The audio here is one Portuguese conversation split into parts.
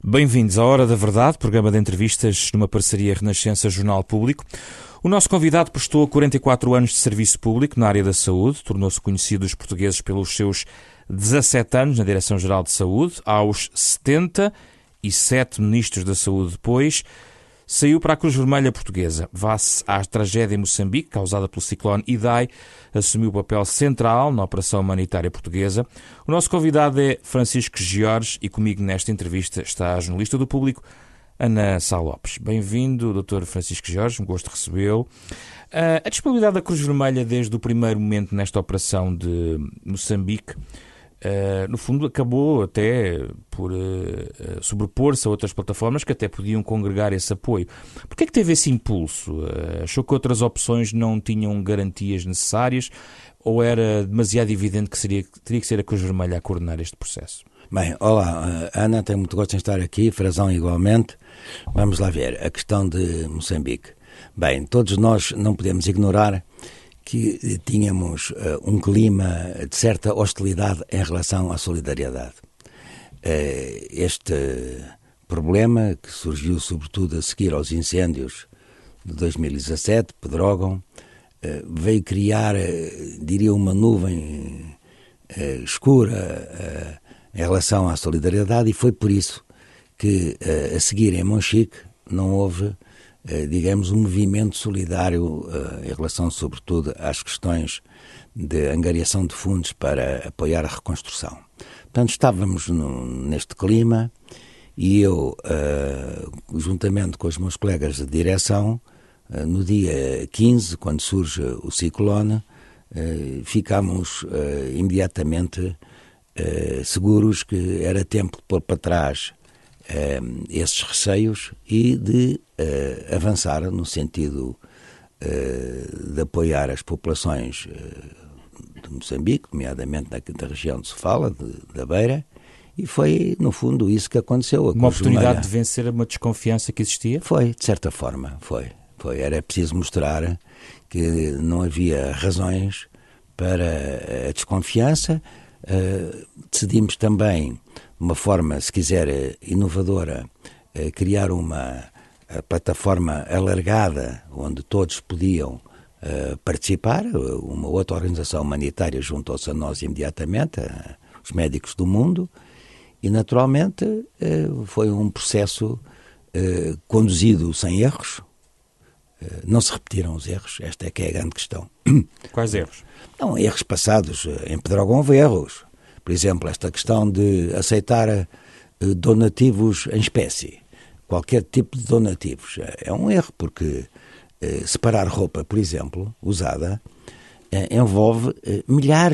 Bem-vindos à Hora da Verdade, programa de entrevistas numa parceria Renascença Jornal Público. O nosso convidado prestou 44 anos de serviço público na área da saúde, tornou-se conhecido dos portugueses pelos seus 17 anos na Direção-Geral de Saúde. Aos 77 ministros da Saúde depois, saiu para a Cruz Vermelha Portuguesa. Face à tragédia em Moçambique, causada pelo ciclone Idai, assumiu o papel central na operação humanitária portuguesa. O nosso convidado é Francisco Jorge e comigo nesta entrevista está a jornalista do Público, Ana Sá Lopes. Bem-vindo, Dr. Francisco Jorge, um gosto de recebê-lo. A disponibilidade da Cruz Vermelha desde o primeiro momento nesta operação de Moçambique, no fundo, acabou até por sobrepor-se a outras plataformas que até podiam congregar esse apoio. Porquê é que teve esse impulso? Achou que outras opções não tinham garantias necessárias ou era demasiado evidente que teria que ser a Cruz Vermelha a coordenar este processo? Bem, olá, Ana, tenho muito gosto em estar aqui, Frazão igualmente. Vamos lá ver, a questão de Moçambique. Bem, todos nós não podemos ignorar que tínhamos um clima de certa hostilidade em relação à solidariedade. Este problema, que surgiu sobretudo a seguir aos incêndios de 2017, Pedrógão, veio criar, diria, uma nuvem escura em relação à solidariedade, e foi por isso que, a seguir em Monchique, não houve, digamos, um movimento solidário em relação, sobretudo, às questões de angariação de fundos para apoiar a reconstrução. Portanto, estávamos neste clima e eu, juntamente com os meus colegas de direção, no dia 15, quando surge o ciclone, ficámos imediatamente seguros que era tempo de pôr para trás esses receios e de avançar no sentido de apoiar as populações de Moçambique, nomeadamente da região de Sofala, da Beira, e foi, no fundo, isso que aconteceu. Uma oportunidade de vencer uma desconfiança que existia? Foi, de certa forma, foi. Era preciso mostrar que não havia razões para a desconfiança. Decidimos também, de uma forma, se quiser, inovadora, criar uma plataforma alargada onde todos podiam participar. Uma outra organização humanitária juntou-se a nós imediatamente, os médicos do mundo, e naturalmente foi um processo conduzido sem erros. Não se repetiram os erros, esta é que é a grande questão. Quais erros? Não, erros passados. Em Pedrógão houve erros. Por exemplo, esta questão de aceitar donativos em espécie. Qualquer tipo de donativos. É um erro, porque separar roupa, por exemplo, usada, envolve milhares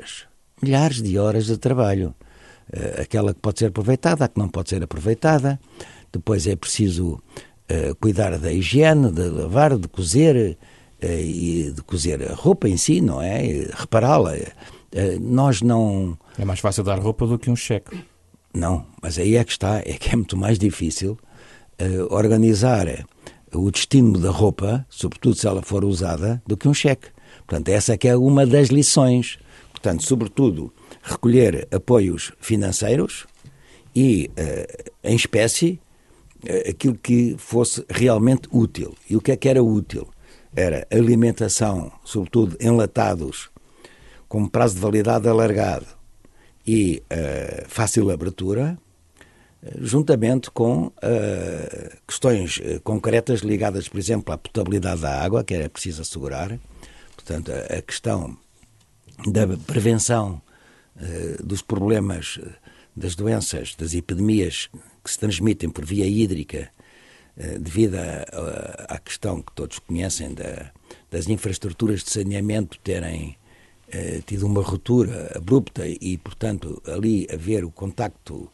de horas de trabalho. Aquela que pode ser aproveitada, a que não pode ser aproveitada. Depois é preciso cuidar da higiene, de lavar, de cozer, e de cozer a roupa em si, não é? Repará-la. Nós não... É mais fácil dar roupa do que um cheque. Não, mas aí é que está, é que é muito mais difícil organizar o destino da roupa, sobretudo se ela for usada, do que um cheque. Portanto, essa é que é uma das lições. Portanto, sobretudo, recolher apoios financeiros e, em espécie, aquilo que fosse realmente útil. E o que é que era útil? Era alimentação, sobretudo enlatados, com prazo de validade alargado e fácil abertura, juntamente com questões concretas ligadas, por exemplo, à potabilidade da água, que era preciso assegurar. Portanto, a questão da prevenção dos problemas, das doenças, das epidemias que se transmitem por via hídrica, devido à questão que todos conhecem das infraestruturas de saneamento terem tido uma ruptura abrupta e, portanto, ali haver o contacto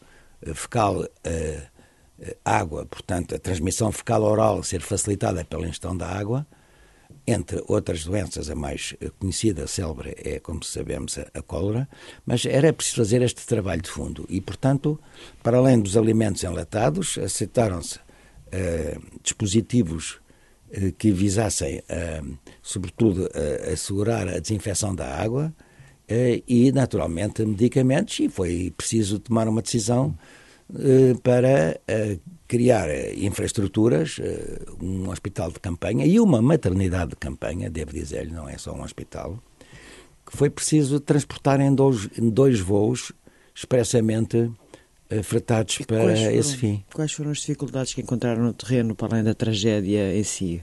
fecal-água, portanto, a transmissão fecal-oral ser facilitada pela ingestão da água. Entre outras doenças, a mais conhecida, célebre, é, como sabemos, a cólera, mas era preciso fazer este trabalho de fundo e, portanto, para além dos alimentos enlatados, aceitaram-se dispositivos que visassem, sobretudo, assegurar a desinfecção da água e, naturalmente, medicamentos, e foi preciso tomar uma decisão para criar infraestruturas, um hospital de campanha e uma maternidade de campanha, devo dizer-lhe, não é só um hospital, que foi preciso transportar em dois voos expressamente fretados para esse fim. Quais foram as dificuldades que encontraram no terreno, para além da tragédia em si?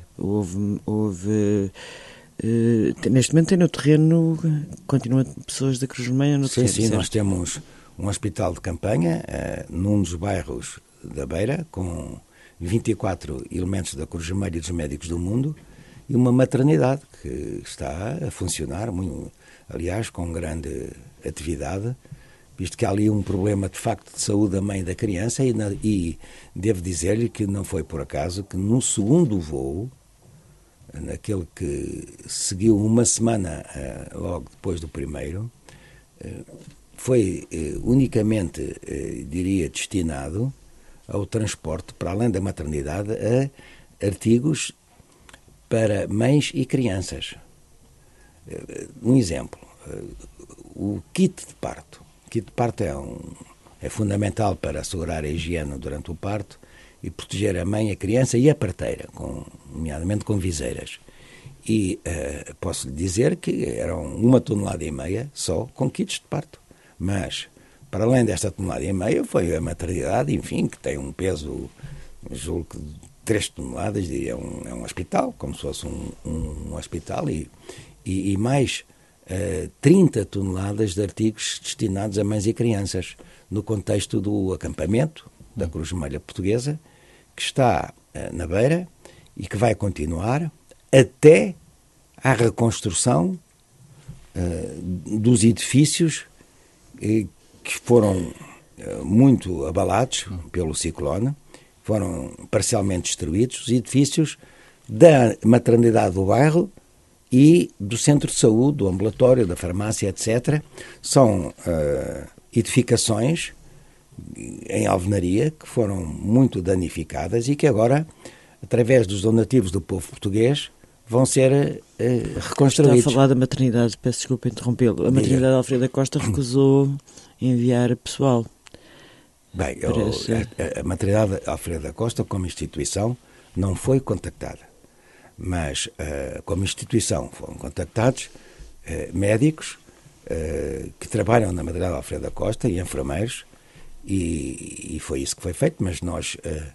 Neste momento tem no terreno, continuam pessoas da Cruz Vermelha no terreno? Sim, nós temos um hospital de campanha num dos bairros da Beira, com 24 elementos da Cruz Vermelha e dos Médicos do Mundo, e uma maternidade que está a funcionar, muito, aliás, com grande atividade, visto que há ali um problema de facto de saúde da mãe e da criança, e devo dizer-lhe que não foi por acaso que no segundo voo, naquele que seguiu uma semana logo depois do primeiro, foi unicamente, diria, destinado ao transporte, para além da maternidade, a artigos para mães e crianças. Um exemplo, o kit de parto. O kit de parto é fundamental para assegurar a higiene durante o parto e proteger a mãe, a criança e a parteira, nomeadamente com viseiras. E posso lhe dizer que eram 1,5 toneladas só com kits de parto. Mas, para além desta 1,5 toneladas, foi a maternidade, enfim, que tem um peso, julgo que de 3 toneladas, diria, é um hospital, como se fosse um hospital, e mais 30 toneladas de artigos destinados a mães e crianças, no contexto do acampamento da Cruz Vermelha Portuguesa, que está na Beira e que vai continuar até à reconstrução dos edifícios que foram muito abalados pelo ciclone, foram parcialmente destruídos, os edifícios da maternidade do bairro e do centro de saúde, do ambulatório, da farmácia, etc. São edificações em alvenaria que foram muito danificadas e que agora, através dos donativos do povo português, vão ser reconstruídos. Está a falar da maternidade, peço desculpa interrompê-lo. A maternidade Alfredo da Costa recusou enviar pessoal. Bem, a maternidade Alfredo da Costa, como instituição, não foi contactada. Mas, como instituição, foram contactados médicos que trabalham na maternidade Alfredo da Costa e enfermeiros, e foi isso que foi feito, mas nós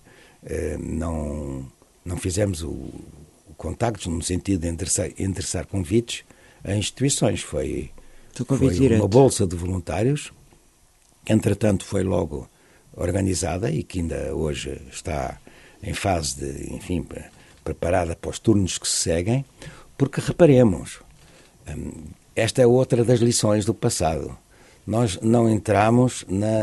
não fizemos o contactos no sentido de endereçar convites a instituições. Foi uma bolsa de voluntários, entretanto foi logo organizada e que ainda hoje está em fase de, enfim, preparada para os turnos que se seguem, porque reparemos, esta é outra das lições do passado. Nós não entramos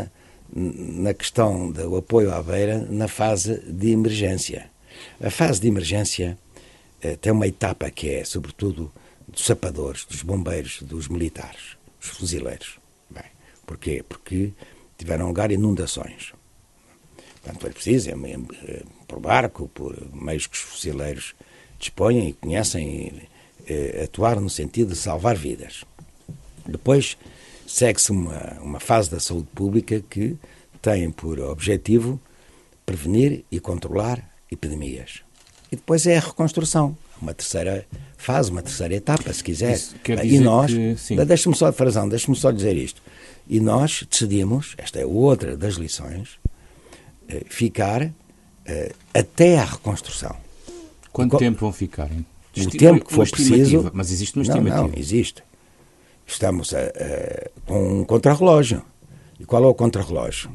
na questão do apoio à Beira na fase de emergência. A fase de emergência tem uma etapa que é, sobretudo, dos sapadores, dos bombeiros, dos militares, dos fuzileiros. Bem, porquê? Porque tiveram lugar inundações. Portanto, foi preciso, por barco, por meios que os fuzileiros dispõem e conhecem, atuar no sentido de salvar vidas. Depois segue-se uma fase da saúde pública que tem por objetivo prevenir e controlar epidemias. E depois é a reconstrução, uma terceira fase, uma terceira etapa, se quiser. E nós, deixe-me só dizer isto, e nós decidimos, esta é outra das lições, ficar até à reconstrução. Quanto tempo vão ficar? O tempo que for preciso. Mas existe uma estimativa? Não, existe. Estamos com um contrarrelógio. E qual é o contrarrelógio?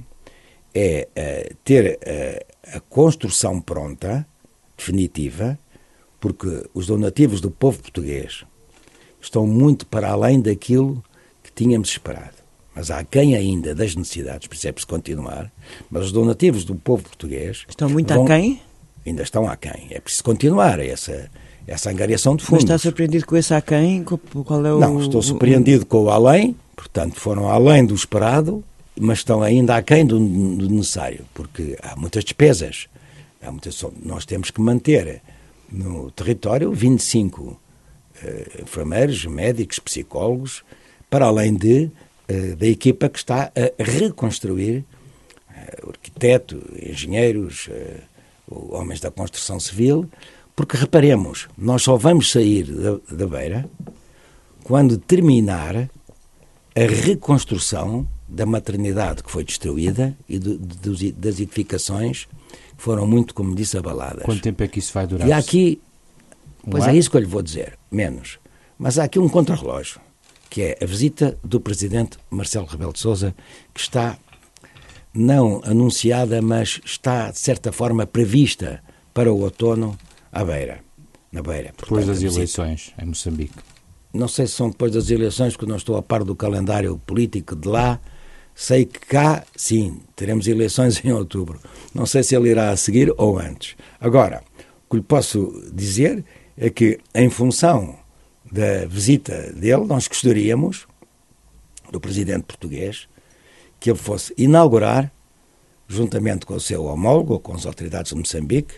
É ter a construção pronta, definitiva, porque os donativos do povo português estão muito para além daquilo que tínhamos esperado. Mas há quem ainda das necessidades, percebe-se continuar, mas os donativos do povo português... Estão muito aquém? Ainda estão aquém. É preciso continuar essa angariação de fundos. Mas está surpreendido com esse aquém? Qual é o... Não, estou surpreendido com o além, portanto foram além do esperado, mas estão ainda aquém do necessário, porque há muitas despesas. Nós temos que manter no território 25 enfermeiros, médicos, psicólogos, para além da equipa que está a reconstruir arquiteto, engenheiros, homens da construção civil, porque reparemos, nós só vamos sair da Beira quando terminar a reconstrução da maternidade que foi destruída e das edificações que foram muito, como disse, abaladas. Quanto tempo é que isso vai durar? E há aqui, pois é isso que eu lhe vou dizer, menos. Mas há aqui um contrarrelógio, que é a visita do presidente Marcelo Rebelo de Sousa, que está não anunciada, mas está, de certa forma, prevista para o outono na Beira. Depois das eleições em Moçambique. Não sei se são depois das eleições, porque não estou a par do calendário político de lá. Sei que cá, sim, teremos eleições em outubro. Não sei se ele irá a seguir ou antes. Agora, o que lhe posso dizer é que, em função da visita dele, nós gostaríamos, do presidente português, que ele fosse inaugurar, juntamente com o seu homólogo, ou com as autoridades de Moçambique,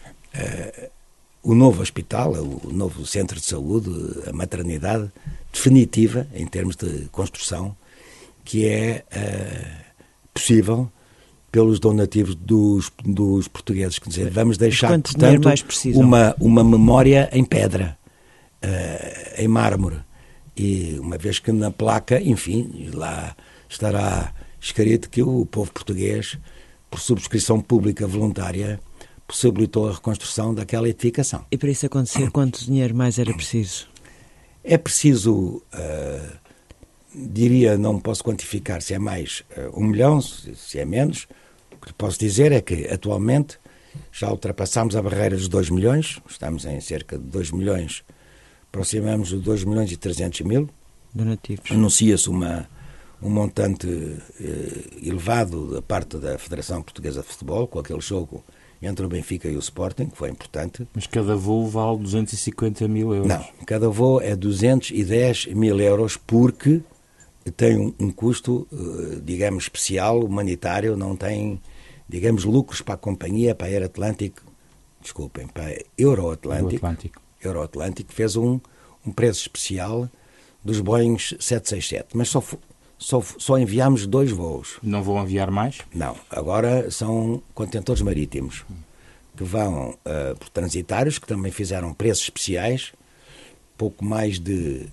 o novo hospital, o novo centro de saúde, a maternidade definitiva, em termos de construção, que é possível pelos donativos dos portugueses. Quer dizer, vamos deixar, portanto, uma memória em pedra, em mármore. E uma vez que na placa, enfim, lá estará escrito que o povo português, por subscrição pública voluntária, possibilitou a reconstrução daquela edificação. E para isso acontecer, quanto dinheiro mais era preciso? É preciso, diria, não posso quantificar se é mais 1 milhão, se é menos. O que posso dizer é que, atualmente, já ultrapassámos a barreira dos 2 milhões, estamos em cerca de 2 milhões, aproximamos de 2 milhões e 300 mil. Donativos. Anuncia-se um montante elevado da parte da Federação Portuguesa de Futebol, com aquele jogo entre o Benfica e o Sporting, que foi importante. Mas cada voo vale 250 mil euros. Não, cada voo é 210 mil euros, porque tem um custo, digamos, especial, humanitário, não tem, digamos, lucros para a companhia, para a para a Euroatlântico, fez um preço especial dos Boeing 767, mas só enviámos 2 voos. Não vão enviar mais? Não, agora são contentores marítimos que vão por transitários, que também fizeram preços especiais, pouco mais de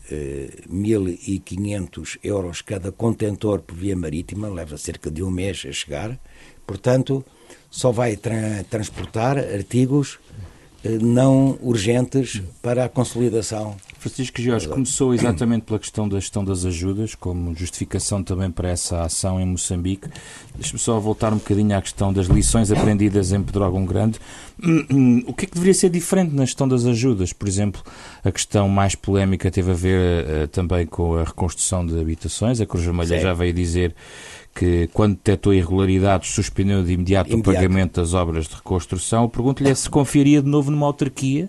1.500 euros cada contentor por via marítima, leva cerca de 1 mês a chegar, portanto só vai transportar artigos não urgentes para a consolidação. Francisco Jorge, começou exatamente pela questão da gestão das ajudas, como justificação também para essa ação em Moçambique. Deixe-me só voltar um bocadinho à questão das lições aprendidas em Pedrógão Grande. O que é que deveria ser diferente na gestão das ajudas? Por exemplo, a questão mais polémica teve a ver também com a reconstrução de habitações. A Cruz Vermelha já veio dizer que, quando detectou irregularidades, suspendeu de imediato o pagamento das obras de reconstrução. Pergunto-lhe se confiaria de novo numa autarquia,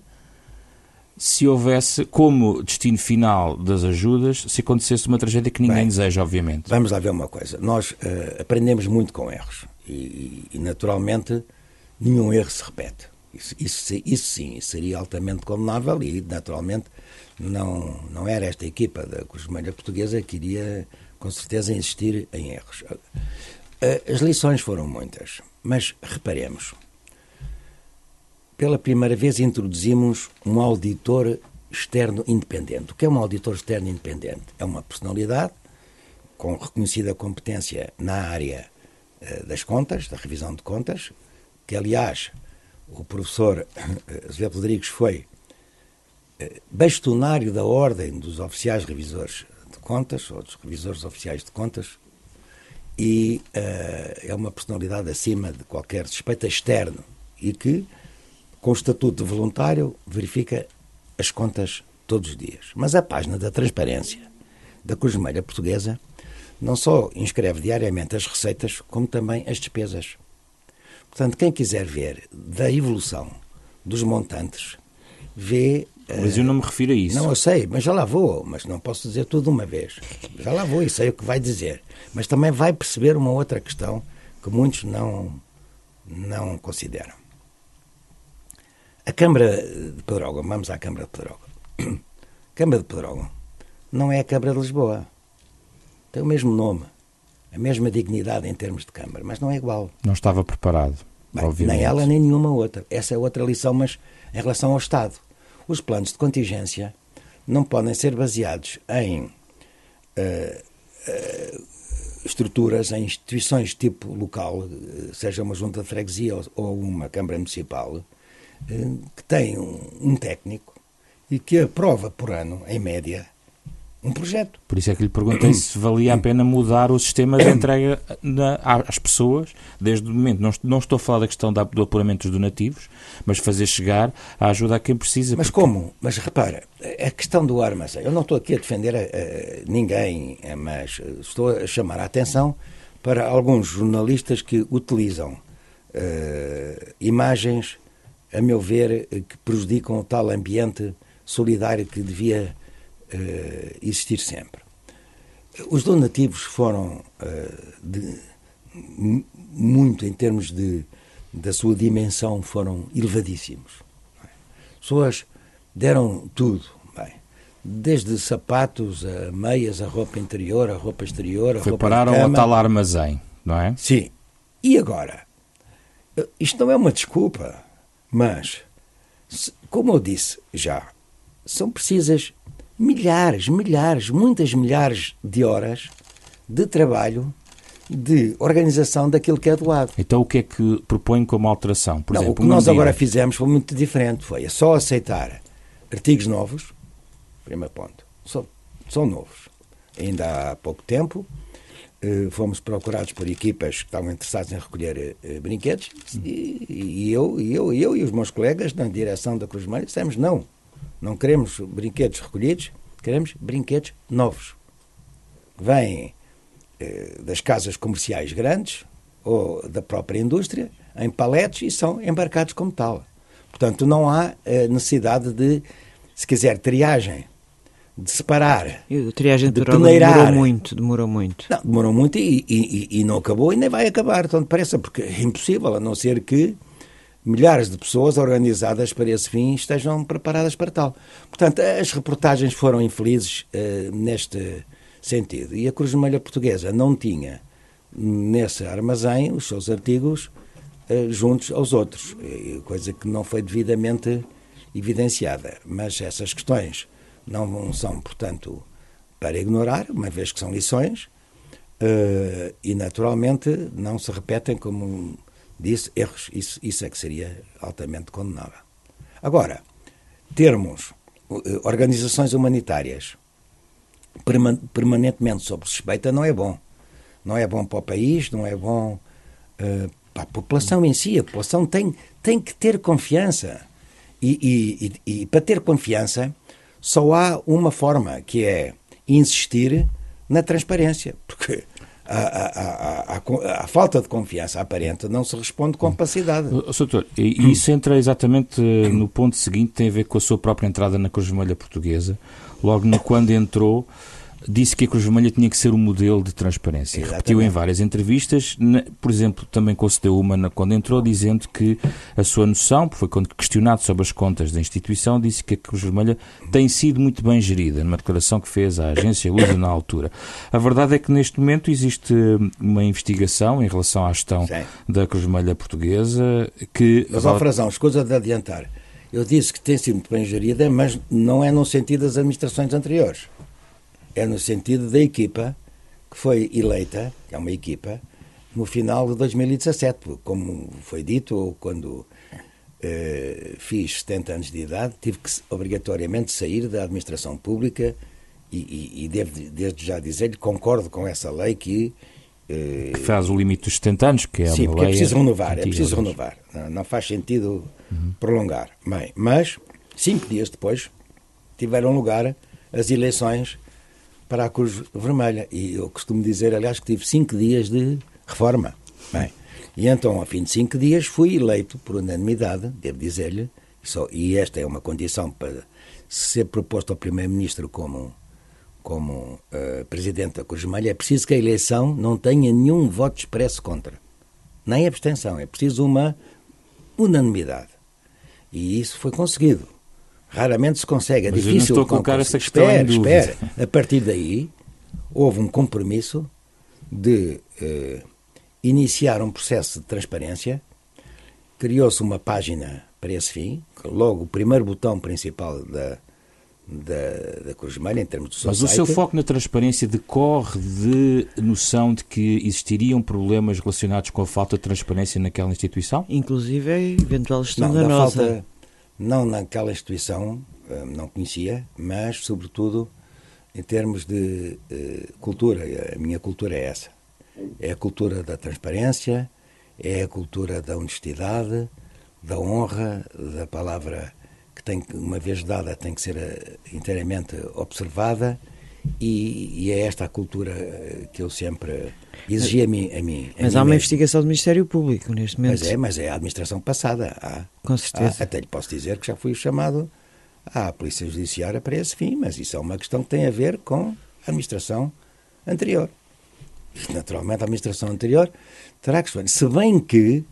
se houvesse como destino final das ajudas, se acontecesse uma tragédia que ninguém deseja, obviamente. Vamos lá ver uma coisa. Nós aprendemos muito com erros e, naturalmente, nenhum erro se repete. Isso sim, seria altamente condenável e, naturalmente, não era esta equipa da Cruz Vermelha Portuguesa que iria, com certeza, insistir em erros. As lições foram muitas, mas reparemos. Pela primeira vez introduzimos um auditor externo independente. O que é um auditor externo independente? É uma personalidade com reconhecida competência na área das contas, da revisão de contas, que, aliás, o professor Azevedo Rodrigues foi bastonário da Ordem dos Oficiais Revisores de Contas, ou dos Revisores Oficiais de Contas, e é uma personalidade acima de qualquer suspeita externo e que, com o estatuto de voluntário, verifica as contas todos os dias. Mas a página da transparência da Cruz Vermelha Portuguesa não só inscreve diariamente as receitas, como também as despesas. Portanto, quem quiser ver da evolução dos montantes, vê... Mas eu não me refiro a isso. Não, eu sei, mas já lá vou, mas não posso dizer tudo de uma vez. Já lá vou e sei o que vai dizer. Mas também vai perceber uma outra questão que muitos não consideram. A Câmara de Pedrógão, vamos à Câmara de Pedrógão. A Câmara de Pedrógão não é a Câmara de Lisboa. Tem o mesmo nome. a mesma dignidade em termos de Câmara, mas não é igual. Não estava preparado, Bem, obviamente. nem ela, nem nenhuma outra. Essa é outra lição, mas em relação ao Estado. Os planos de contingência não podem ser baseados em estruturas, em instituições tipo local, seja uma junta de freguesia ou uma Câmara Municipal, que tem um técnico e que aprova por ano, em média, um projeto. Por isso é que lhe perguntei se valia a pena mudar o sistema de entrega às pessoas, desde o momento. Não estou a falar da questão do apuramento dos donativos, mas fazer chegar a ajuda a quem precisa. Mas como? Mas repara, a questão do armazém, eu não estou aqui a defender ninguém, mas estou a chamar a atenção para alguns jornalistas que utilizam imagens, a meu ver, que prejudicam o tal ambiente solidário que devia existir sempre. Os donativos foram muito, em termos da sua dimensão, foram elevadíssimos. As pessoas deram tudo, desde sapatos, a meias, a roupa interior, a roupa exterior, a roupa de cama. Pararam ao tal armazém, não é? Sim. E agora? Isto não é uma desculpa, mas, como eu disse já, são precisas muitas milhares de horas de trabalho, de organização daquilo que é doado. Então o que é que propõe como alteração? Por exemplo, o que nós agora fizemos foi muito diferente. Foi só aceitar artigos novos, primeiro ponto, são novos. Ainda há pouco tempo fomos procurados por equipas que estavam interessadas em recolher brinquedos e eu e os meus colegas na direção da Cruz Vermelha dissemos não queremos brinquedos recolhidos, queremos brinquedos novos. Vêm das casas comerciais grandes ou da própria indústria, em paletes e são embarcados como tal. Portanto, não há necessidade de, se quiser, triagem, de separar, a triagem de peneirar. Demorou muito. Não, demorou muito e não acabou e nem vai acabar tão depressa, porque é impossível, a não ser que milhares de pessoas organizadas para esse fim estejam preparadas para tal. Portanto, as reportagens foram infelizes neste sentido. E a Cruz Vermelha Portuguesa não tinha nesse armazém os seus artigos juntos aos outros, coisa que não foi devidamente evidenciada. Mas essas questões não são, portanto, para ignorar, uma vez que são lições, e naturalmente não se repetem como disse, erros. Isso é que seria altamente condenável. Agora, termos organizações humanitárias permanentemente sob suspeita não é bom. Não é bom para o país, não é bom para a população em si. A população tem que ter confiança. E para ter confiança só há uma forma, que é insistir na transparência. Porque a falta de confiança aparente não se responde com capacidade. Doutor, e isso entra exatamente no ponto seguinte, tem a ver com a sua própria entrada na Cruz Vermelha Portuguesa. Logo quando entrou, disse que a Cruz Vermelha tinha que ser um modelo de transparência. Exatamente. Repetiu em várias entrevistas, por exemplo, também concedeu uma quando entrou, dizendo que a sua noção, foi quando questionado sobre as contas da instituição, disse que a Cruz Vermelha tem sido muito bem gerida, numa declaração que fez à agência Lusa na altura. A verdade é que neste momento existe uma investigação em relação à gestão da Cruz Vermelha Portuguesa que... Mas, Frazão, escusa de adiantar. Eu disse que tem sido muito bem gerida, mas não é no sentido das administrações anteriores. É no sentido da equipa que foi eleita, que é uma equipa, no final de 2017. Como foi dito, quando fiz 70 anos de idade, tive que obrigatoriamente sair da administração pública e devo desde já dizer-lhe, concordo com essa lei que faz o limite dos 70 anos, que é sim, uma lei... lei... Sim, é preciso renovar. Não faz sentido prolongar. Bem, mas 5 dias depois tiveram lugar as eleições para a Cruz Vermelha. E eu costumo dizer, aliás, que tive 5 dias de reforma. Bem, e então, ao fim de 5 dias, fui eleito por unanimidade, devo dizer-lhe, e esta é uma condição para ser proposto ao Primeiro-Ministro como Presidente da Cruz Vermelha, é preciso que a eleição não tenha nenhum voto expresso contra. Nem abstenção, é preciso uma unanimidade. E isso foi conseguido. Raramente se consegue. É mas difícil. Eu não estou a colocar essa questão em dúvida. A partir daí, houve um compromisso de iniciar um processo de transparência. Criou-se uma página para esse fim, logo o primeiro botão principal da Cruz Vermelha, em termos do seu Mas site. o seu foco na transparência decorre de noção de que existiriam problemas relacionados com a falta de transparência naquela instituição? Inclusive a eventual gestão Não, da da nossa. falta, não naquela instituição, não conhecia, mas sobretudo em termos de cultura. A minha cultura é essa. É a cultura da transparência, é a cultura da honestidade, da honra, da palavra que tem, uma vez dada, tem que ser inteiramente observada, e é esta a cultura que eu sempre exigi a mim. Mas há uma investigação do Ministério Público neste momento. Mas é a administração passada. Com certeza. Até lhe posso dizer que já fui chamado à Polícia Judiciária para esse fim, mas isso é uma questão que tem a ver com a administração anterior. Naturalmente, a administração anterior terá questões. Se bem que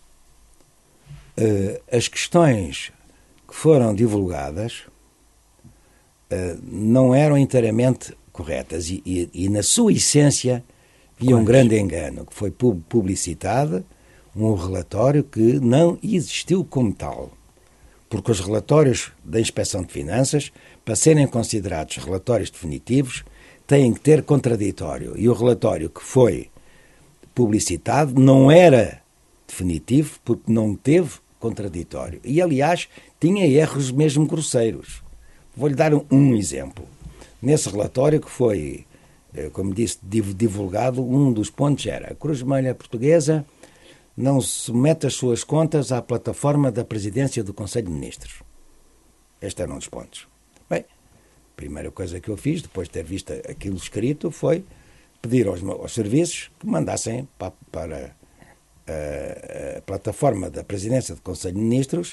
as questões que foram divulgadas não eram inteiramente corretas e na sua essência havia um grande engano, que foi publicitado um relatório que não existiu como tal. Porque os relatórios da Inspeção de Finanças, para serem considerados relatórios definitivos, têm que ter contraditório. E o relatório que foi publicitado não era definitivo porque não teve contraditório. E, aliás, tinha erros mesmo grosseiros. Vou-lhe dar um exemplo. Nesse relatório que foi, como disse, divulgado, um dos pontos era: a Cruz Vermelha Portuguesa não submete as suas contas à plataforma da Presidência do Conselho de Ministros. Este era um dos pontos. Bem, a primeira coisa que eu fiz, depois de ter visto aquilo escrito, foi pedir aos serviços que mandassem para a plataforma da Presidência do Conselho de Ministros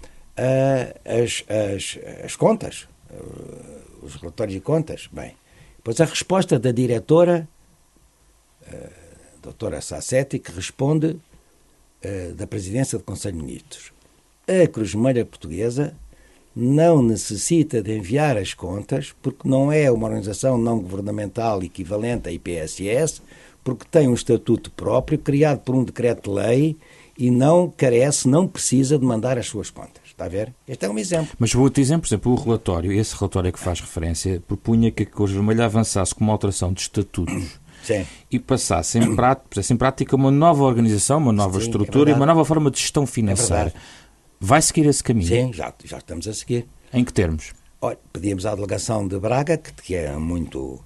as contas, os relatórios de contas. Bem, depois a resposta da diretora, doutora Sassetti, que responde da Presidência do Conselho de Ministros: a Cruz Vermelha Portuguesa não necessita de enviar as contas porque não é uma organização não governamental equivalente à IPSS, porque tem um estatuto próprio criado por um decreto-lei e não carece, não precisa de mandar as suas contas. Está a ver? Este é um exemplo. Mas vou te dizer, por exemplo, o relatório, esse relatório a que faz referência, propunha que a Cruz Vermelha avançasse com uma alteração de estatutos. Sim. E passasse em prática uma nova organização, uma nova estrutura e uma nova forma de gestão financeira. Vai seguir esse caminho? Sim, já estamos a seguir. Em que termos? Olha, pedimos à delegação de Braga, que é muito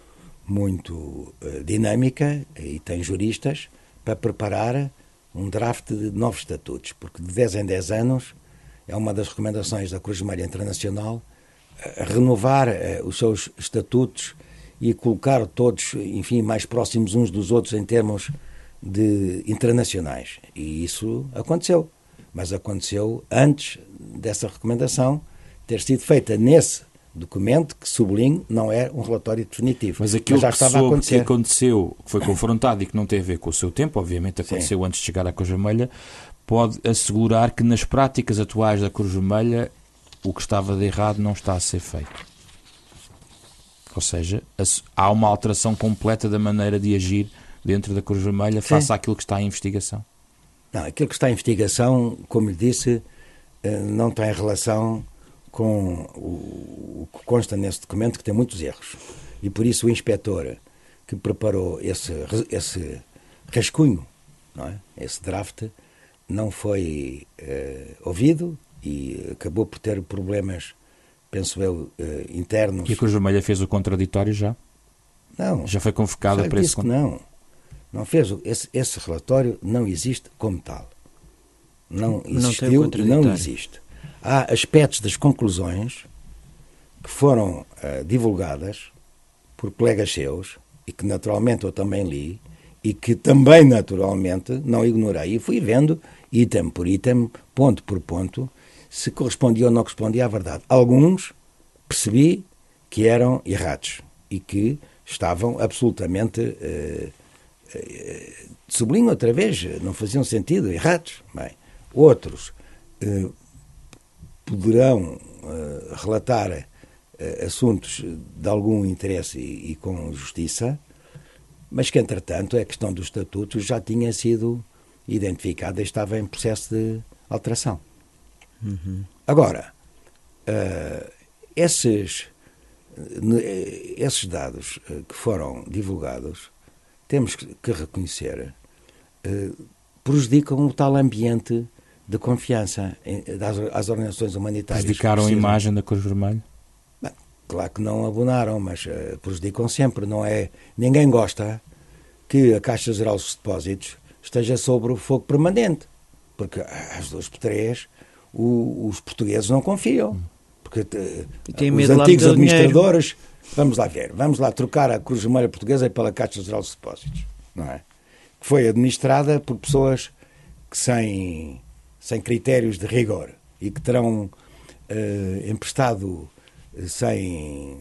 dinâmica e tem juristas, para preparar um draft de novos estatutos, porque de 10 em 10 anos é uma das recomendações da Cruz Vermelha Internacional renovar os seus estatutos e colocar todos, enfim, mais próximos uns dos outros em termos internacionais. E isso aconteceu. Mas aconteceu antes dessa recomendação ter sido feita nesse documento, que, sublinho, não é um relatório definitivo. Mas aquilo já estava a acontecer. Que aconteceu, que foi confrontado e que não tem a ver com o seu tempo, obviamente aconteceu Sim. antes de chegar à Cruz Vermelha, pode assegurar que nas práticas atuais da Cruz Vermelha o que estava de errado não está a ser feito. Ou seja, há uma alteração completa da maneira de agir dentro da Cruz Vermelha face àquilo que está em investigação. Não, aquilo que está em investigação, como lhe disse, não tem relação com o que consta nesse documento, que tem muitos erros. E por isso o inspetor que preparou esse rascunho, não é? Esse draft, não foi ouvido e acabou por ter problemas, penso eu, internos. E a Cruz Vermelha fez o contraditório já? Não. Já foi convocada para esse contraditório? Não fez. Esse relatório não existe como tal. Não existiu e não existe. Há aspectos das conclusões que foram divulgadas por colegas seus e que naturalmente eu também li e que também naturalmente não ignorei. E fui vendo item por item, ponto por ponto, se correspondia ou não correspondia à verdade. Alguns percebi que eram errados e que estavam absolutamente... sublinho outra vez, não faziam sentido, errados. Bem, outros poderão relatar assuntos de algum interesse e com justiça, mas que, entretanto, a questão do estatuto já tinha sido identificada e estava em processo de alteração. Agora, esses dados que foram divulgados, temos que reconhecer, prejudicam o tal ambiente de confiança às organizações humanitárias. Prejudicaram a imagem da Cruz Vermelha? Bem, claro que não abonaram, mas prejudicam sempre, não é? Ninguém gosta que a Caixa Geral dos Depósitos esteja sob o fogo permanente, porque às 2x3 os portugueses não confiam. Porque os antigos administradores, vamos lá trocar a Cruz Vermelha Portuguesa pela Caixa Geral dos Depósitos, não é? Que foi administrada por pessoas que sem critérios de rigor e que terão emprestado sem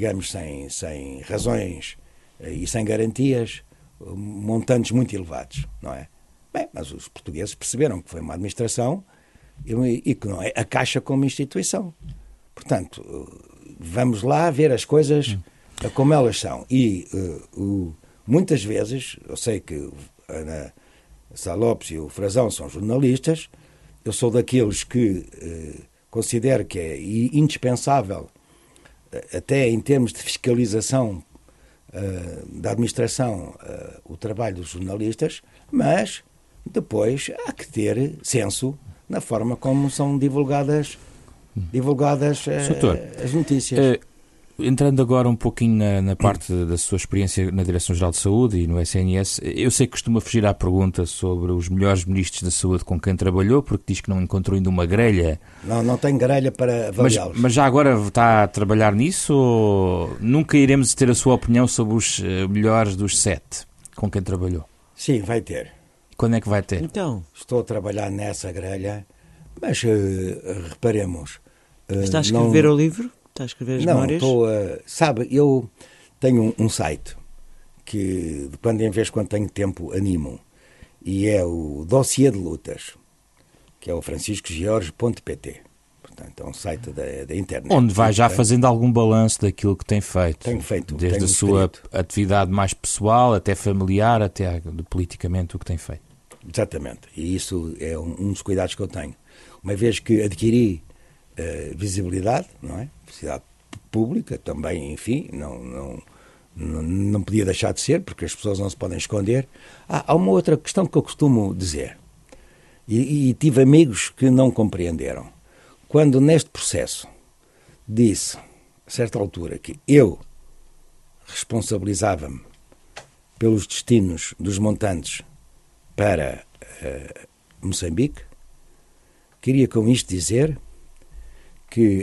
razões e sem garantias montantes muito elevados, não é? Bem, mas os portugueses perceberam que foi uma administração e que não é a Caixa como instituição. Portanto, vamos lá ver as coisas como elas são. E muitas vezes, eu sei que a Ana Sá Lopes e o Frazão são jornalistas, eu sou daqueles que considero que é indispensável, até em termos de fiscalização da administração, o trabalho dos jornalistas, mas depois há que ter senso na forma como são divulgadas as notícias. Entrando agora um pouquinho na parte da sua experiência na Direção-Geral de Saúde e no SNS, eu sei que costuma fugir à pergunta sobre os melhores ministros da Saúde com quem trabalhou, porque diz que não encontrou ainda uma grelha. Não tenho grelha para avaliá-los. Mas já agora está a trabalhar nisso ou nunca iremos ter a sua opinião sobre os melhores dos 7 com quem trabalhou? Sim, vai ter. Quando é que vai ter? Então, estou a trabalhar nessa grelha, mas reparemos. Está a escrever o livro? Está a escrever as memórias? Não, sabe, eu tenho um site que de quando em vez, quando tenho tempo, animo, e é o Dossiê de Lutas, que é o franciscogeorge.pt. Portanto, é um site da internet. Onde vai já fazendo algum balanço daquilo que tem feito. Tenho feito. Desde a sua atividade mais pessoal, até familiar, até politicamente o que tem feito. Exatamente. E isso é um dos cuidados que eu tenho. Uma vez que adquiri visibilidade, não é? Visibilidade pública também, enfim, não podia deixar de ser, porque as pessoas não se podem esconder. Há uma outra questão que eu costumo dizer, e tive amigos que não compreenderam. Quando neste processo disse, a certa altura, que eu responsabilizava-me pelos destinos dos montantes para Moçambique, queria com isto dizer que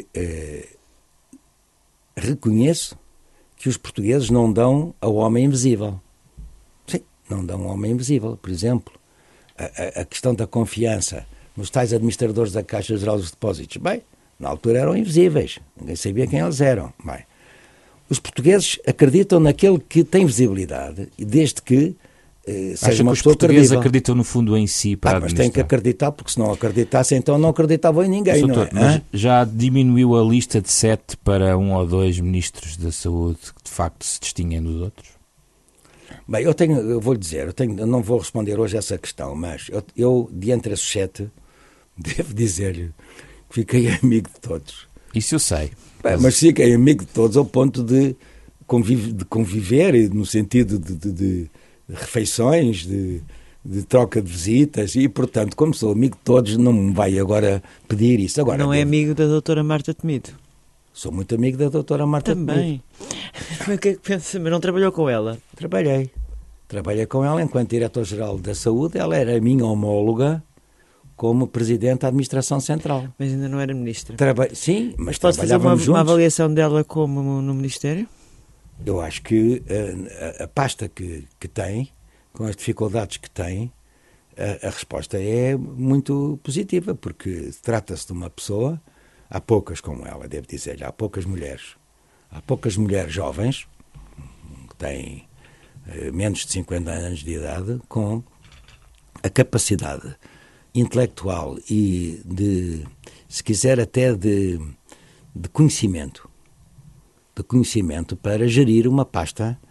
reconheço que os portugueses não dão ao homem invisível. Sim, não dão ao homem invisível. Por exemplo, a questão da confiança nos tais administradores da Caixa Geral dos Depósitos. Bem, na altura eram invisíveis. Ninguém sabia quem eles eram. Bem, os portugueses acreditam naquele que tem visibilidade, e desde que seja uma pessoa credível. Acha que os portugueses acreditam no fundo em si para mas têm que acreditar, porque se não acreditassem, então não acreditavam em ninguém, Doutor, não é? Mas já diminuiu a lista de 7 para 1 ou 2 ministros da saúde que de facto se distinguem dos outros? Bem, eu vou lhe dizer, eu não vou responder hoje a essa questão, mas eu de entre esses 7, devo dizer-lhe que fiquei amigo de todos. Isso eu sei. Bem, mas fiquei amigo de todos ao ponto de conviver, no sentido de refeições, de troca de visitas, e portanto, como sou amigo de todos, não me vai agora pedir isso. Agora, não é amigo da doutora Marta Temido? Sou muito amigo da doutora Marta Temido. Também. Mas o que é que pensa? Mas não trabalhou com ela? Trabalhei com ela enquanto Diretor-Geral da Saúde. Ela era a minha homóloga como Presidente da Administração Central. Mas ainda não era Ministra? Sim, mas posso fazer uma avaliação dela como no Ministério? Eu acho que a pasta que tem, com as dificuldades que tem, a resposta é muito positiva, porque trata-se de uma pessoa, há poucas como ela, devo dizer-lhe, há poucas mulheres jovens, que têm menos de 50 anos de idade, com a capacidade intelectual e se quiser até de conhecimento para gerir uma pasta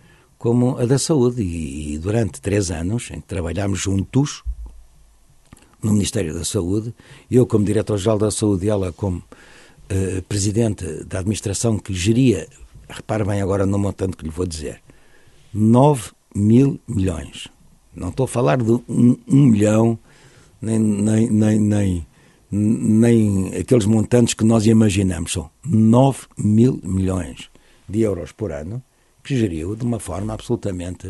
como a da saúde. E durante 3 anos, em que trabalhámos juntos no Ministério da Saúde, eu como Diretor-Geral da Saúde e ela como Presidente da Administração que geria, repare bem agora no montante que lhe vou dizer, 9 mil milhões. Não estou a falar de 1 milhão, nem aqueles montantes que nós imaginamos. São 9 mil milhões de euros por ano que geriu de uma forma absolutamente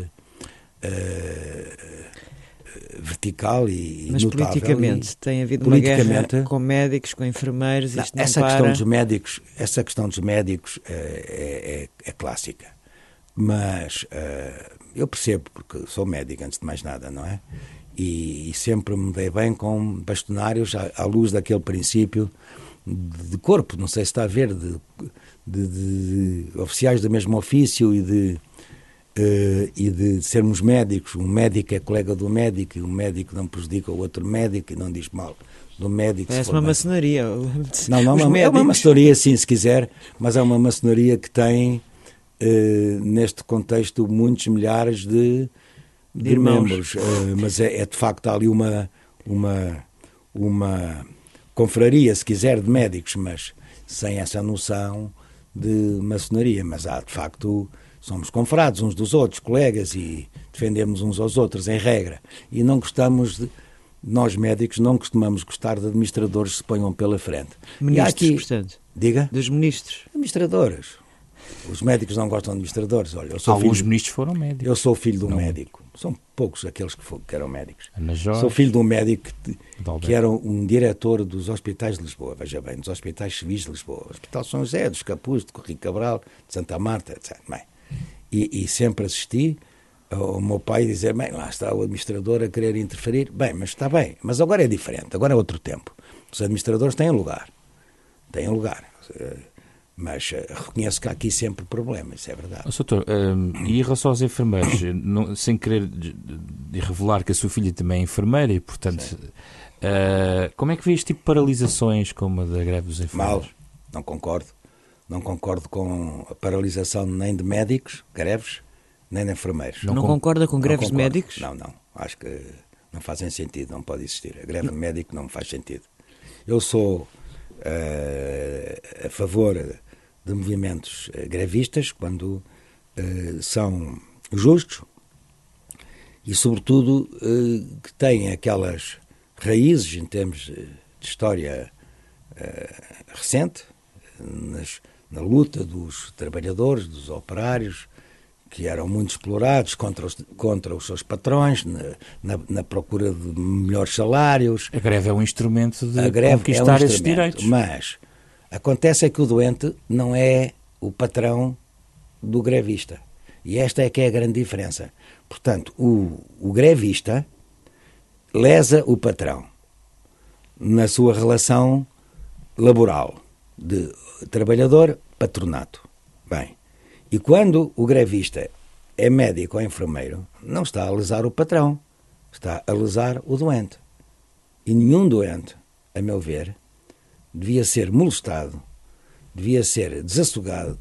vertical e mas notável. politicamente tem havido uma guerra com médicos, com enfermeiros, isto não essa para. Essa questão dos médicos é clássica. Mas eu percebo, porque sou médico antes de mais nada, não é? E sempre me dei bem com bastonários à luz daquele princípio de corpo, não sei se está a ver, de oficiais do mesmo ofício e de sermos médicos. Um médico é colega do médico e um médico não prejudica o outro médico e não diz mal do médico. Parece uma maçonaria. Não, é uma maçonaria, sim, se quiser, mas é uma maçonaria que tem, neste contexto, muitos milhares de membros. Mas é de facto ali uma confraria, se quiser, de médicos, mas sem essa noção de maçonaria. Mas há, de facto, somos confrados uns dos outros, colegas, e defendemos uns aos outros, em regra. E não gostamos nós médicos não costumamos gostar de administradores que se ponham pela frente. Ministros, portanto. Diga? Dos ministros. Administradores. Os médicos não gostam de administradores. Olha, alguns ministros foram médicos. Eu sou filho de um médico. São poucos aqueles que eram médicos. Ana Jorge, sou filho de um médico que era um diretor dos hospitais de Lisboa, veja bem, dos hospitais civis de Lisboa. O Hospital São José, dos Capuz, de Correio Cabral, de Santa Marta, etc. Bem, e sempre assisti ao meu pai dizer, bem, lá está o administrador a querer interferir. Bem, mas está bem. Mas agora é diferente, agora é outro tempo. Os administradores têm lugar. Têm lugar. Mas reconheço que há aqui sempre problemas, isso é verdade. Doutor, e em relação aos enfermeiros, sem querer revelar que a sua filha também é enfermeira e, portanto, como é que vê este tipo de paralisações como a da greve dos enfermeiros? Mal, não concordo. Não concordo com a paralisação nem de médicos, greves, nem de enfermeiros. Não concorda com greves de médicos? Não. Acho que não fazem sentido, não pode existir. A greve de médico não faz sentido. Eu sou a favor de movimentos grevistas quando são justos e, sobretudo, que têm aquelas raízes em termos de história recente, na luta dos trabalhadores, dos operários, que eram muito explorados contra os seus patrões, na procura de melhores salários. A greve é um instrumento de conquistar esses direitos. Mas acontece é que o doente não é o patrão do grevista. E esta é que é a grande diferença. Portanto, o grevista lesa o patrão na sua relação laboral de trabalhador-patronato. Bem, e quando o grevista é médico ou enfermeiro, não está a lesar o patrão, está a lesar o doente. E nenhum doente, a meu ver, devia ser molestado, devia ser desassossegado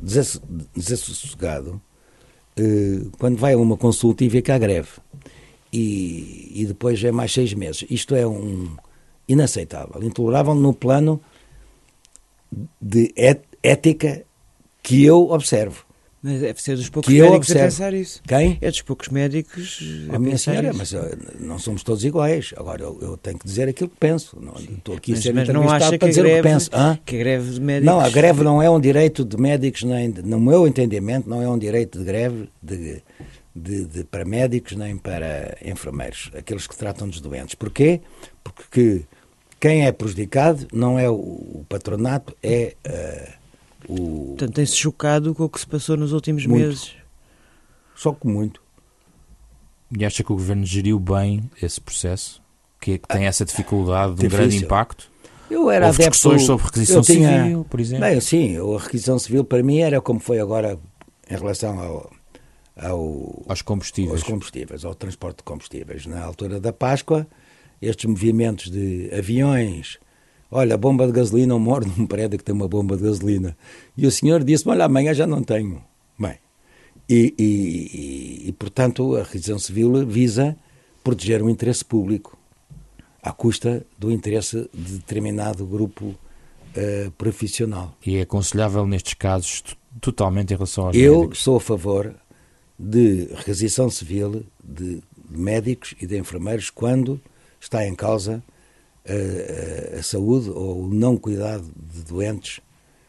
quando vai a uma consulta e vê que há greve. E depois é mais 6 meses. Isto é inaceitável, intolerável no plano de ética que eu observo. Mas deve ser dos poucos médicos a pensar isso. Quem? É dos poucos médicos a minha pensar senhora, isso. mas não somos todos iguais. Agora, eu tenho que dizer aquilo que penso. Não, estou aqui a ser mas não entrevistado acha para dizer o que penso. Que a greve de médicos... Não, a greve não é um direito de médicos, nem no meu entendimento, não é um direito de greve para médicos nem para enfermeiros, aqueles que tratam dos doentes. Porquê? Porque quem é prejudicado não é o patronato, é Portanto, tem-se chocado com o que se passou nos últimos meses. Choco muito. E acha que o Governo geriu bem esse processo? Que tem essa dificuldade de um grande impacto? Eu era Houve discussões sobre requisição civil, por exemplo? Bem, sim, a requisição civil para mim era como foi agora em relação aos combustíveis, ao transporte de combustíveis. Na altura da Páscoa, estes movimentos de aviões, olha, bomba de gasolina, eu moro num prédio que tem uma bomba de gasolina. E o senhor disse-me, olha, amanhã já não tenho. Bem, Portanto, a requisição civil visa proteger o interesse público à custa do interesse de determinado grupo profissional. E é aconselhável nestes casos totalmente em relação aos Eu médicos? sou a favor de requisição civil de médicos e de enfermeiros quando está em causa a saúde ou o não cuidado de doentes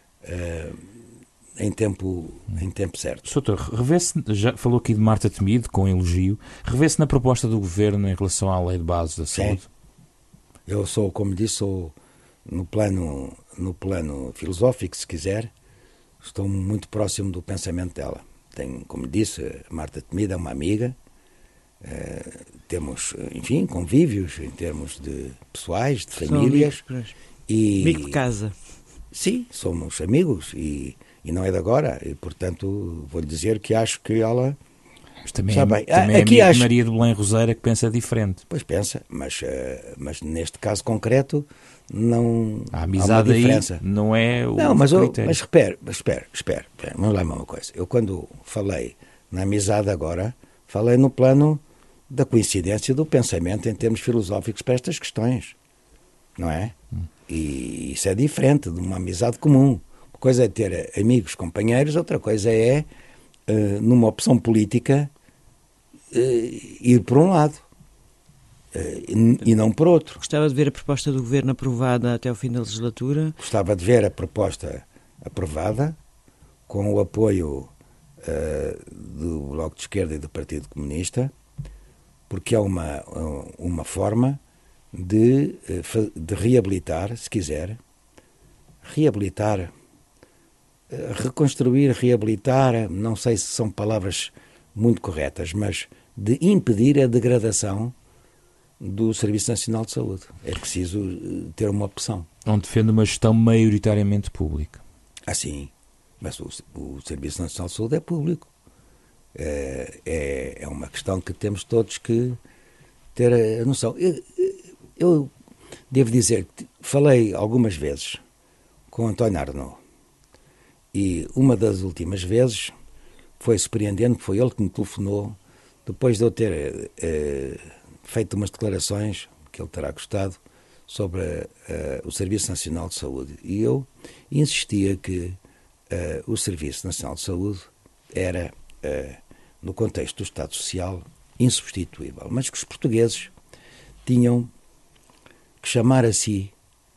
em tempo certo. Sr. Doutor, revê-se, já falou aqui de Marta Temido, com elogio, revê-se na proposta do Governo em relação à Lei de Base da Saúde? Sim. Eu sou, como disse, sou no plano filosófico, se quiser, estou muito próximo do pensamento dela. Tenho, como disse, a Marta Temido é uma amiga, temos, enfim, convívios em termos de pessoais, de famílias. Amigo de casa. Sim, somos amigos e não é de agora, e portanto vou-lhe dizer que acho que ela... Mas também, também é aqui amigo acho... de Maria de Belém Roseira, que pensa diferente. Pois pensa, mas neste caso concreto não a amizade há uma diferença. Aí não é o critério. Mas espera, vamos lá uma coisa. Eu quando falei na amizade agora, falei no plano da coincidência do pensamento em termos filosóficos para estas questões, não é? E isso é diferente de uma amizade comum. Uma coisa é ter amigos, companheiros, outra coisa é, numa opção política, ir por um lado e não por outro. Gostava de ver a proposta do Governo aprovada até ao fim da legislatura? Gostava de ver a proposta aprovada, com o apoio do Bloco de Esquerda e do Partido Comunista, porque é uma forma de reabilitar, se quiser, reconstruir, reabilitar, não sei se são palavras muito corretas, mas de impedir a degradação do Serviço Nacional de Saúde. É preciso ter uma opção. Não defende uma gestão maioritariamente pública. Sim, mas o Serviço Nacional de Saúde é público. É uma questão que temos todos que ter a noção. Eu devo dizer que falei algumas vezes com António Arnaud e uma das últimas vezes foi surpreendente, foi ele que me telefonou depois de eu ter feito umas declarações que ele terá gostado sobre o Serviço Nacional de Saúde, e eu insistia que o Serviço Nacional de Saúde era, no contexto do Estado Social, insubstituível, mas que os portugueses tinham que chamar a si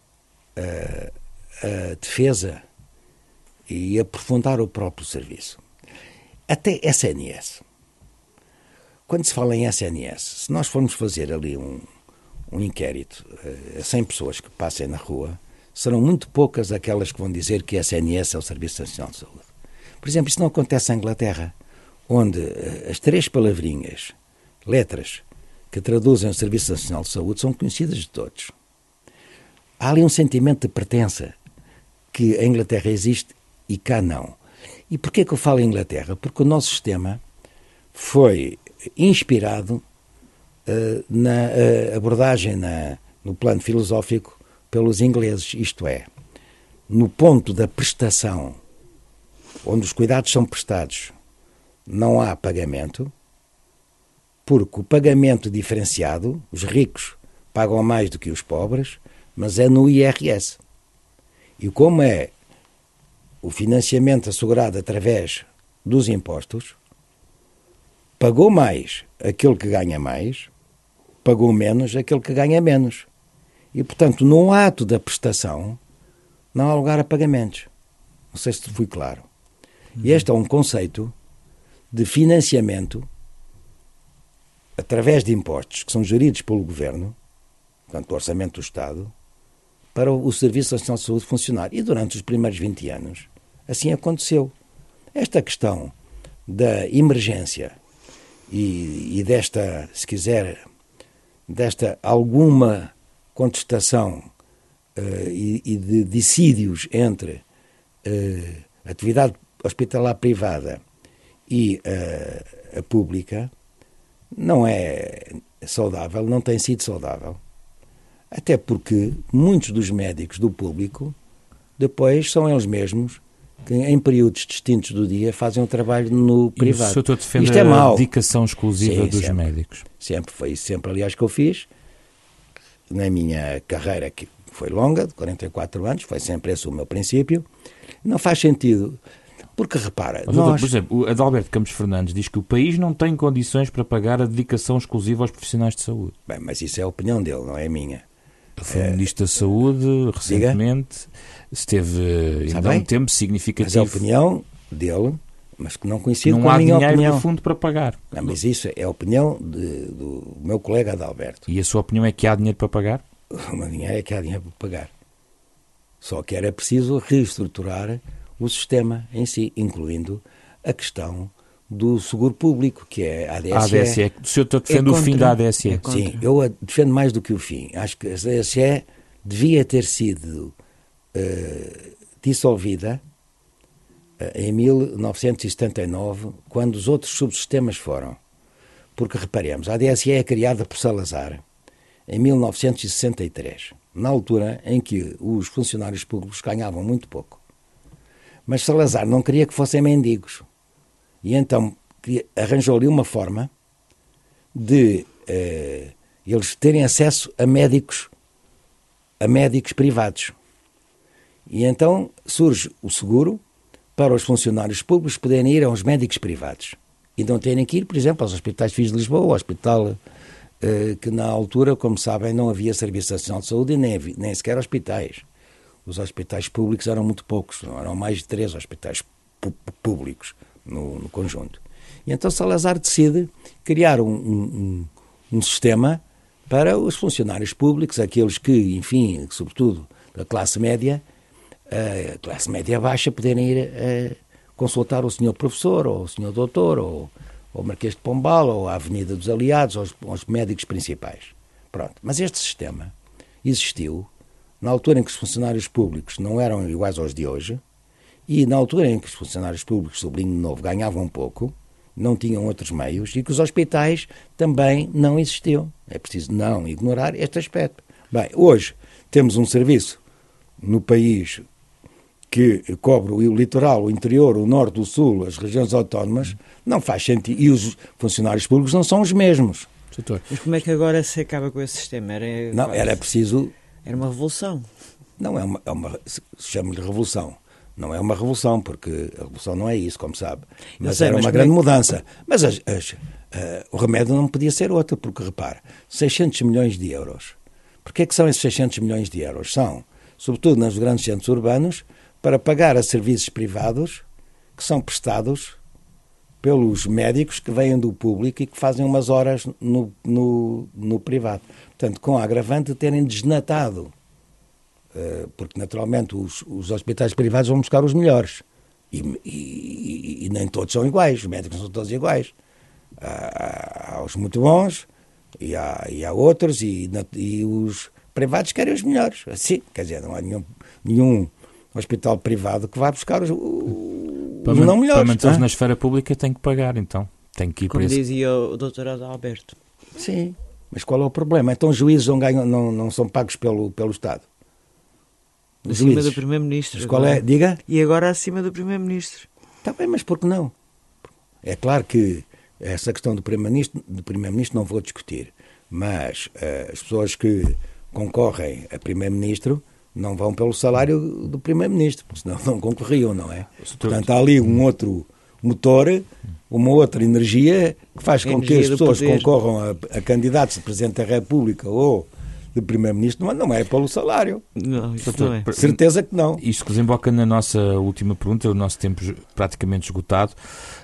a defesa e aprofundar o próprio serviço. Até SNS. Quando se fala em SNS, se nós formos fazer ali um inquérito a 100 pessoas que passem na rua, serão muito poucas aquelas que vão dizer que a SNS é o Serviço Nacional de Saúde. Por exemplo, isso não acontece em Inglaterra, onde as 3 palavrinhas, letras, que traduzem o Serviço Nacional de Saúde são conhecidas de todos. Há ali um sentimento de pertença que em Inglaterra existe e cá não. E porquê que eu falo em Inglaterra? Porque o nosso sistema foi inspirado na abordagem no plano filosófico pelos ingleses, isto é, no ponto da prestação, onde os cuidados são prestados, não há pagamento, porque o pagamento diferenciado, os ricos pagam mais do que os pobres, mas é no IRS. E como é o financiamento assegurado através dos impostos, pagou mais aquele que ganha mais, pagou menos aquele que ganha menos. E, portanto, no ato da prestação, não há lugar a pagamentos. Não sei se fui claro. E este é um conceito de financiamento através de impostos que são geridos pelo Governo, portanto, o Orçamento do Estado, para o Serviço Nacional de Saúde funcionar. E durante os primeiros 20 anos, assim aconteceu. Esta questão da emergência e desta, se quiser, desta alguma contestação e de dissídios entre atividade hospitalar privada e a pública, não é saudável, não tem sido saudável. Até porque muitos dos médicos do público depois são eles mesmos que em períodos distintos do dia fazem um trabalho no privado. E o Sr. defende Isto é mau. a dedicação exclusiva dos sempre, médicos? Sempre foi isso, sempre, aliás, que eu fiz. Na minha carreira, que foi longa, de 44 anos, foi sempre esse o meu princípio. Não faz sentido, porque repara... Mas, por exemplo, o Adalberto Campos Fernandes diz que o país não tem condições para pagar a dedicação exclusiva aos profissionais de saúde. Bem, mas isso é a opinião dele, não é a minha. Ele foi Ministro da Saúde recentemente, esteve ainda há um tempo significativo. Mas a opinião dele, mas que não coincide não com a minha opinião. Não há dinheiro no fundo para pagar. Não, mas isso é a opinião do meu colega Adalberto. E a sua opinião é que há dinheiro para pagar? O meu dinheiro é que há dinheiro para pagar. Só que era preciso reestruturar o sistema em si, incluindo a questão do seguro público, que é a ADSE. A ADSE. O senhor defende o fim da ADSE? Sim, eu a defendo mais do que o fim. Acho que a ADSE devia ter sido dissolvida em 1979, quando os outros subsistemas foram. Porque, reparemos, a ADSE é criada por Salazar em 1963, na altura em que os funcionários públicos ganhavam muito pouco. Mas Salazar não queria que fossem mendigos. E então arranjou ali uma forma de eles terem acesso a médicos privados. E então surge o seguro para os funcionários públicos poderem ir aos médicos privados. E não terem que ir, por exemplo, aos hospitais Filhos de Lisboa, ao hospital que na altura, como sabem, não havia Serviço Nacional de Saúde e nem sequer hospitais. Os hospitais públicos eram muito poucos, eram mais de 3 hospitais públicos no conjunto. E então Salazar decide criar um sistema para os funcionários públicos, aqueles que, enfim, sobretudo da classe média baixa, poderem ir consultar o senhor professor, ou o senhor doutor, ou o Marquês de Pombal, ou a Avenida dos Aliados, aos médicos principais. Pronto. Mas este sistema existiu na altura em que os funcionários públicos não eram iguais aos de hoje, e na altura em que os funcionários públicos, sublinho de novo, ganhavam pouco, não tinham outros meios, e que os hospitais também não existiam. É preciso não ignorar este aspecto. Bem, hoje temos um serviço no país que cobre o litoral, o interior, o norte, o sul, as regiões autónomas, não faz sentido. E os funcionários públicos não são os mesmos. Mas como é que agora se acaba com esse sistema? Era preciso... Era uma revolução. Não, chama-lhe revolução. Não é uma revolução, porque a revolução não é isso, como sabe. Mas era uma grande mudança. Mas o remédio não podia ser outro, porque, repare, 600 milhões de euros. Porquê é que são esses 600 milhões de euros? São, sobretudo nos grandes centros urbanos, para pagar a serviços privados que são prestados pelos médicos que vêm do público e que fazem umas horas no privado. Portanto, com a agravante de terem desnatado, porque naturalmente os hospitais privados vão buscar os melhores e nem todos são iguais, os médicos não são todos iguais. Há os muito bons e há outros e os privados querem os melhores. Sim, quer dizer, não há nenhum hospital privado que vá buscar os não melhores. Para manter-os na esfera pública tem que pagar, então. Tem que ir como para dizia o Dr. Adalberto. Sim, mas qual é o problema? Então os juízes não são pagos pelo Estado? Acima do Primeiro-Ministro. Mas qual é? Diga? E agora acima do Primeiro-Ministro. Está bem, mas por que não? É claro que essa questão do Primeiro-Ministro não vou discutir, mas as pessoas que concorrem a Primeiro-Ministro não vão pelo salário do Primeiro-Ministro, porque senão não concorriam, não é? Portanto, há ali um outro motor, uma outra energia que faz com que as pessoas concorram a candidatos de Presidente da República ou de Primeiro-Ministro, não é pelo salário. Não, isso não é. Certeza que não. Isto desemboca na nossa última pergunta, o nosso tempo praticamente esgotado.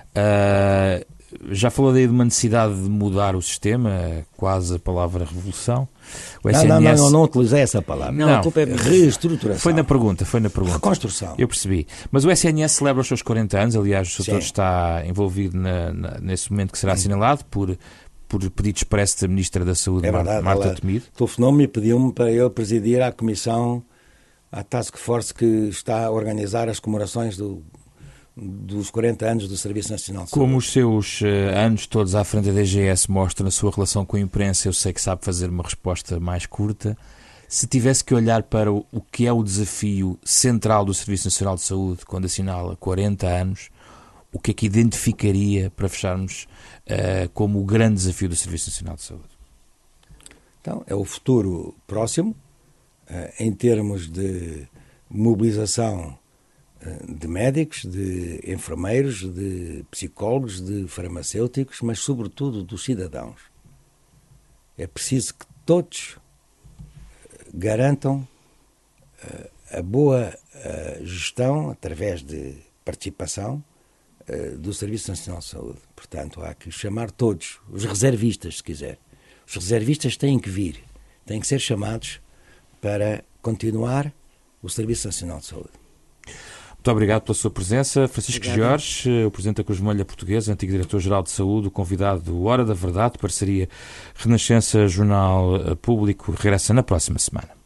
Já falou daí de uma necessidade de mudar o sistema, quase a palavra revolução. O SNS... Não utilizei essa palavra. Não, a culpa é reestruturação. Foi na pergunta. Reconstrução. Eu percebi. Mas o SNS celebra os seus 40 anos, aliás, o Sr. está envolvido nesse momento que será assinalado por pedido expresso da Ministra da Saúde, Marta Temido. Telefonou-me e pediu-me para eu presidir a comissão, a task force que está a organizar as comemorações dos 40 anos do Serviço Nacional de Saúde. Como os seus anos todos à frente da DGS mostram a sua relação com a imprensa, eu sei que sabe fazer uma resposta mais curta. Se tivesse que olhar para o que é o desafio central do Serviço Nacional de Saúde, quando assinala 40 anos, o que é que identificaria para fecharmos como o grande desafio do Serviço Nacional de Saúde? Então, é o futuro próximo, em termos de mobilização de médicos, de enfermeiros, de psicólogos, de farmacêuticos, mas sobretudo dos cidadãos. É preciso que todos garantam a boa gestão, através de participação, do Serviço Nacional de Saúde. Portanto, há que chamar todos, os reservistas, se quiser. Os reservistas têm que vir, têm que ser chamados para continuar o Serviço Nacional de Saúde. Muito obrigado pela sua presença. Francisco Obrigado. Jorge, o Presidente da Cruz Vermelha Portuguesa, antigo Diretor-Geral de Saúde, o convidado do Hora da Verdade, parceria Renascença Jornal Público, regressa na próxima semana.